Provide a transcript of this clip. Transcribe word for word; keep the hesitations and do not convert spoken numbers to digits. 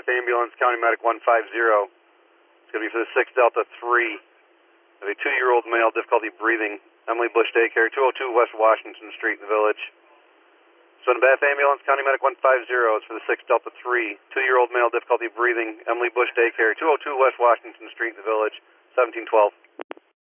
Bath Ambulance, County Medic one five zero. It's going to be for the six Delta three. Of a two-year-old male, difficulty breathing, Emily Bush Daycare, two oh two West Washington Street in the Village. So in Bath Ambulance, County Medic one five zero, it's for the six Delta three. Two-year-old male, difficulty breathing, Emily Bush Daycare, two oh two West Washington Street in the Village, seventeen twelve.